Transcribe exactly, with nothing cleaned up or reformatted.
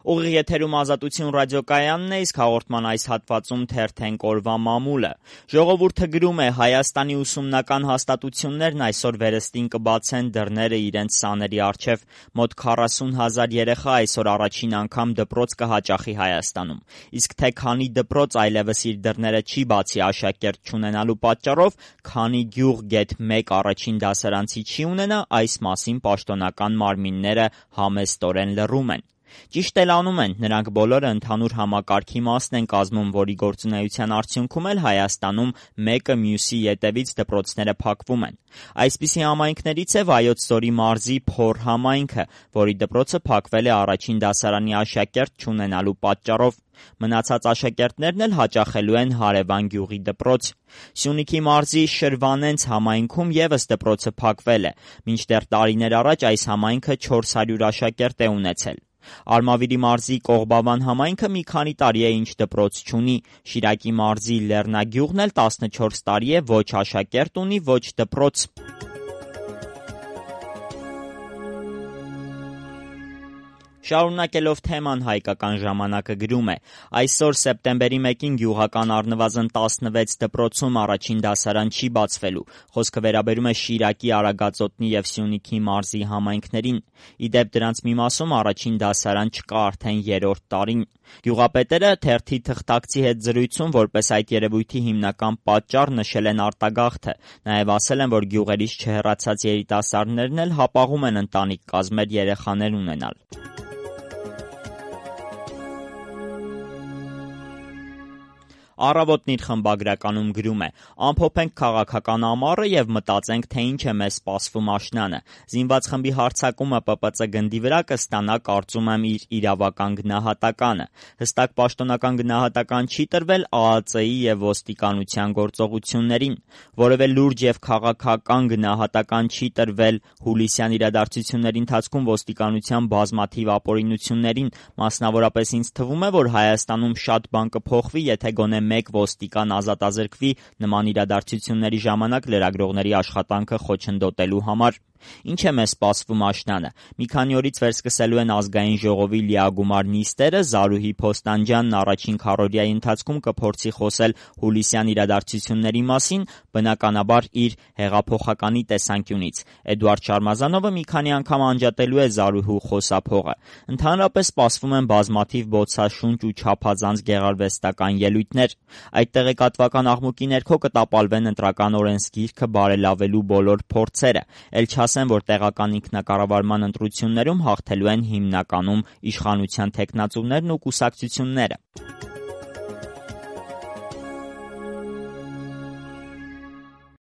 Ուղիղ եթերում Ազատություն ռադիոկայանն է, իսկ հաղորդման այս հատվածում թերթենք օրվա մամուլը։ Ժողովուրդը գրում է՝ Հայաստանի ուսումնական հաստատություններն այսօր վերստին կբացեն դռները իրենց սաների առջև։ Մոտ քառասուն հազար երեխա այսօր առաջին անգամ դպրոց կհաճախի Հայաստանում։ Իսկ թե քանի դպրոց այլևս իր դռները չի բացի աշակերտ չունենալու պատճառով, քանի գյուղ գեթ մեկ առաջին դասարանցի չի ունենա, այս մասին պաշտոնական մարմինները համեստորեն լռում են։ Ճիշտ էլ անում են, նրանք բոլորը ընդհանուր համակարգի մասն են կազմում, որի գործունեության արդյունքում էլ Հայաստանում մեկը մյուսի ետևից դպրոցները փակվում են։ Այսպիսի համայնքներից է Վայոց ձորի մարզի Փոր համայնքը, որի դպրոցը փակվել է առաջին դասարանի աշակերտ չունենալու պատճառով։ Մնացած աշակերտներն էլ հաճախելու են հարևան գյուղի դպրոց։ Սյունիքի մարզի Շրվանենց համայնքում ևս դպրոցը փակվել է, մինչդեռ տարիներ առաջ այս համայնքը չորս հարյուր աշակերտ է ունեցել։ Արմավիրի մարզի Կողբավան համայնքը մի քանի տարի է ինչ դպրոց չունի։ Շիրակի մարզի Լեռնագյուղն էլ տասնչորս տարի է ոչ աշակերտ ունի, ոչ դպրոց։ Շարունակելով թեման Հայկական ժամանակը գրում է. այսօր սեպտեմբերի մեկին գյուղական առնվազն տասնվեց դպրոցում առաջին դասարան չի բացվելու։ Խոսքը վերաբերում է Շիրակի, Արագածոտնի եւ Սյունիքի մարզի համայնքներին։ Ի դեպ դրանց մի մասում առաջին դասարան չկա արդեն երրորդ տարին։ Գյուղապետերը թերթի թղթակցի հետ զրույցում որպես այդ երևույթի հիմնական պատճառ նշել են արտագաղթը։ Նաև ասել են, որ գյուղերից չհեռացած երիտասարդներն էլ հապաղում են ընտանիք կազմել, երեխաներ ունենալ։ Առավոտն իր խմբագրականում գրում է. ամփոփենք քաղաքական ամառը եւ մտածենք, թե ինչ է մեզ սպասվում աշնանը։ Զինված խմբի հարձակումը Պ Պ Ծ գնդի վրա կստանա, կարծում եմ, իր իրավական գնահատականը։ Հստակ պաշտոնական գնահատական չի տրվել Ա Ա Ծ-ի եւ ոստիկանության գործողություններին։ Որևէ լուրջ եւ քաղաքական գնահատական չի տրվել հուլիսյան իրադարձությունների ընթացքում ոստիկանության բազմաթիվ ապօրինություններին։ Մասնավորապես ինձ թվում է, որ Հայաստանում շատ բան կփոխվի, եթե գոնե մեկ ոստիկան ազատազրկվի նման իրադարձությունների ժամանակ լրագրողների աշխատանքը խոչընդոտելու համար։ Ինչ է մեզ սպասվում աշնանը։ Մի քանի օրից վերսկսելու են ազգային ժողովի լիագումար նիստերը, Զարուհի Փոստանջյանն առաջին քառօրյայի ընթացքում կփորձի խոսել հուլիսյան իրադարձությունների մասին, բնականաբար իր հեղափոխականի տեսանկյունից։ Էդուարդ Շարմազանովը մի քանի անգամ անջատելու է Զարուհու խոսափողը։ Ընդհանրապես սպասվում են բազմաթիվ բոցաշունչ ու չափազանց գեղարվեստական ելույթներ։ Այդ տեղեկատվական աղմուկի ներքո կտապալվեն ընտրական օրենսգիրքը բարելավելու բոլոր փորձերը։ Էլ չասեմ, որ տեղական ինքնակառավարման ընտրություններում հաղթելու են հիմնականում իշխանության թեկնածուներն ու կուսակցությունները։